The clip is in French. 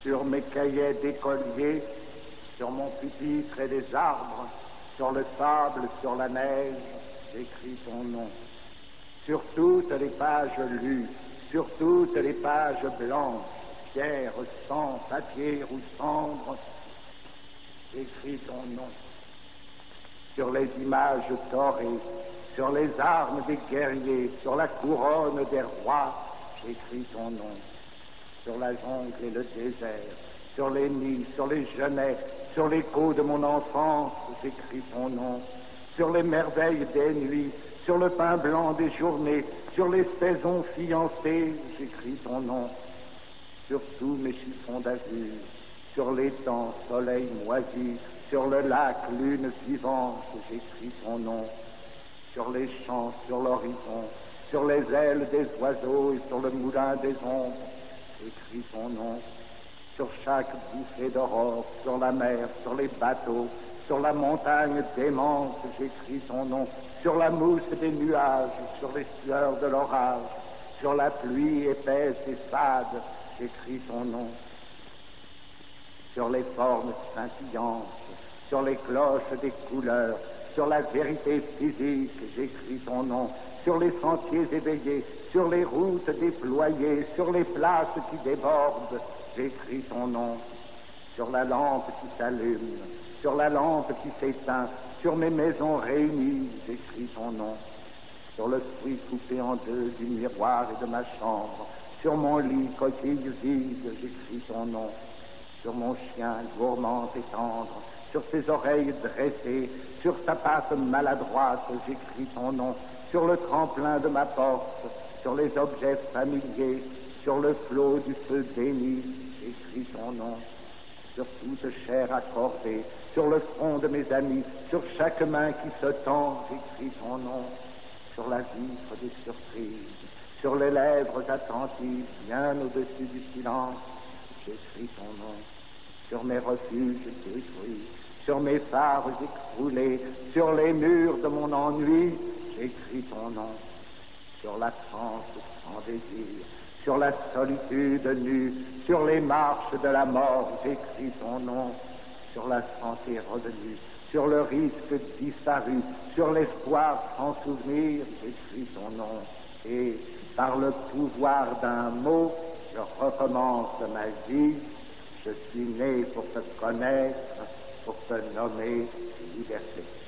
Sur mes cahiers d'écolier, sur mon pupitre et des arbres, sur le sable, sur la neige, j'écris ton nom. Sur toutes les pages lues, sur toutes les pages blanches, pierre, sang, papier ou cendre, j'écris ton nom. Sur les images dorées, sur les armes des guerriers, sur la couronne des rois, j'écris ton nom. Sur la jungle et le désert, sur les nids, sur les genêts, sur l'écho de mon enfance, j'écris ton nom. Sur les merveilles des nuits, sur le pain blanc des journées, sur les saisons fiancées, j'écris ton nom. Sur tous mes chiffons d'azur, sur l'étang, soleil moisi, sur le lac, lune vivante, j'écris ton nom. Sur les champs, sur l'horizon, sur les ailes des oiseaux et sur le moulin des ombres, j'écris ton nom. Sur chaque bouffée d'aurore, sur la mer, sur les bateaux, sur la montagne démente, j'écris ton nom. Sur la mousse des nuages, sur les sueurs de l'orage, sur la pluie épaisse et fade, j'écris ton nom. Sur les formes scintillantes, sur les cloches des couleurs, sur la vérité physique, j'écris ton nom. Sur les sentiers éveillés, sur les routes déployées, sur les places qui débordent, j'écris ton nom. Sur la lampe qui s'allume, sur la lampe qui s'éteint, sur mes maisons réunies, j'écris ton nom. Sur le fruit coupé en deux du miroir et de ma chambre, sur mon lit coquille vide, j'écris ton nom. Sur mon chien gourmand et tendre, sur ses oreilles dressées, sur sa patte maladroite, j'écris ton nom. Sur le tremplin de ma porte, sur les objets familiers, sur le flot du feu béni, j'écris ton nom. Sur toute chair accordée, sur le front de mes amis, sur chaque main qui se tend, j'écris ton nom. Sur la vitre des surprises, sur les lèvres attentives, bien au-dessus du silence, j'écris ton nom. Sur mes refuges détruits, sur mes phares écroulés, sur les murs de mon ennui, j'écris ton nom. Sur la transe sans désir, sur la solitude nue, sur les marches de la mort, j'écris ton nom. Sur la santé revenue, sur le risque disparu, sur l'espoir sans souvenir, j'écris ton nom. Et par le pouvoir d'un mot, je recommence ma vie. Je suis né pour te connaître, pour te nommer liberté.